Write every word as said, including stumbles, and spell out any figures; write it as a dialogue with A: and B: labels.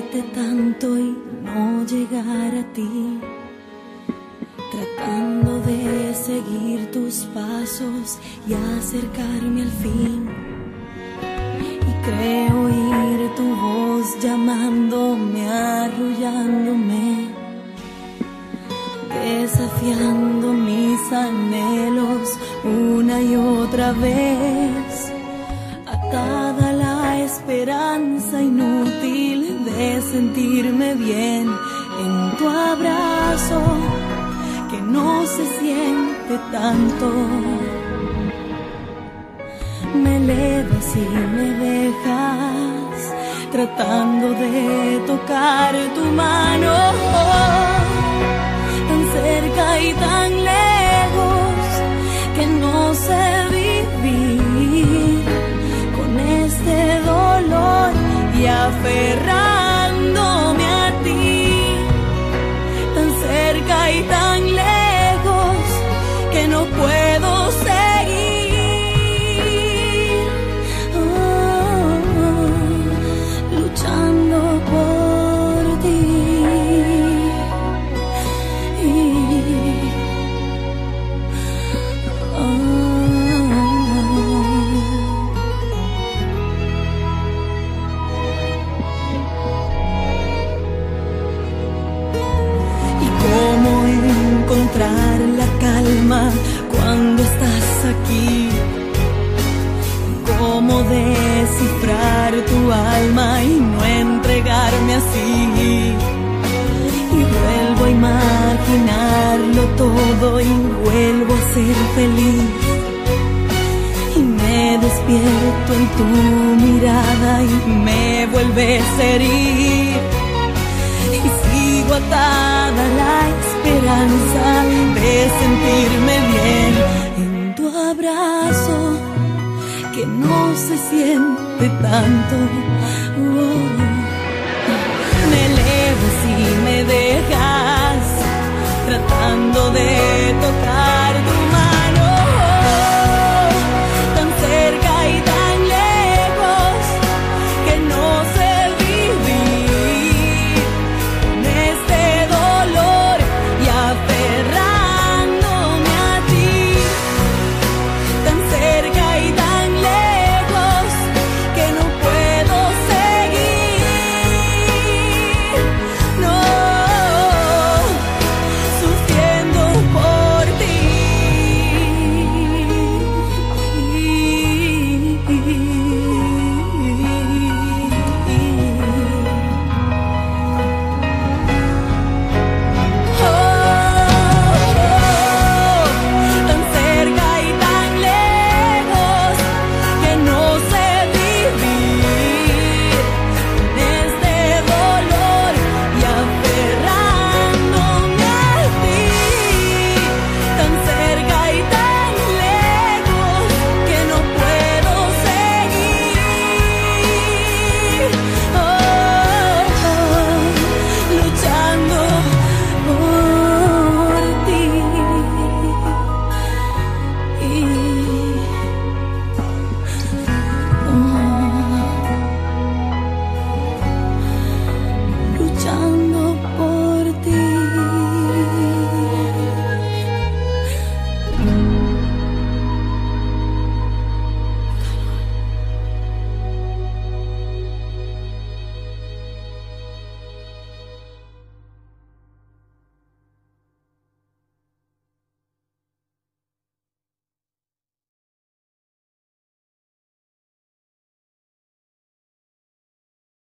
A: quererte tanto y no llegar a ti, tratando de seguir tus pasos y acercarme al fin. Y creo oír tu voz llamándome, arrullándome, desafiando mis anhelos una y otra vez, atada a la esperanza inútil de sentirme bien en tu abrazo que no se siente tanto. Me elevas y me dejas tratando de tocar tu mano, tan cerca y tan lejos que no sé vivir con este dolor y aferrándome a ti, tan cerca y tan lejos que no puedo seguir. Luchando por ti, oh. ¿Y cómo encontrar la calma cuando estás aquí? ¿Cómo descifrar tu alma y no entregarme así? Y vuelvo a imaginarlo todo y vuelvo a ser feliz. Y me despierto en tu mirada y me vuelves a herir. Y sigo atada a la esperanza de sentirme bien en tu abrazo que no se siente tanto. Oh. Me elevas y me dejas tratando de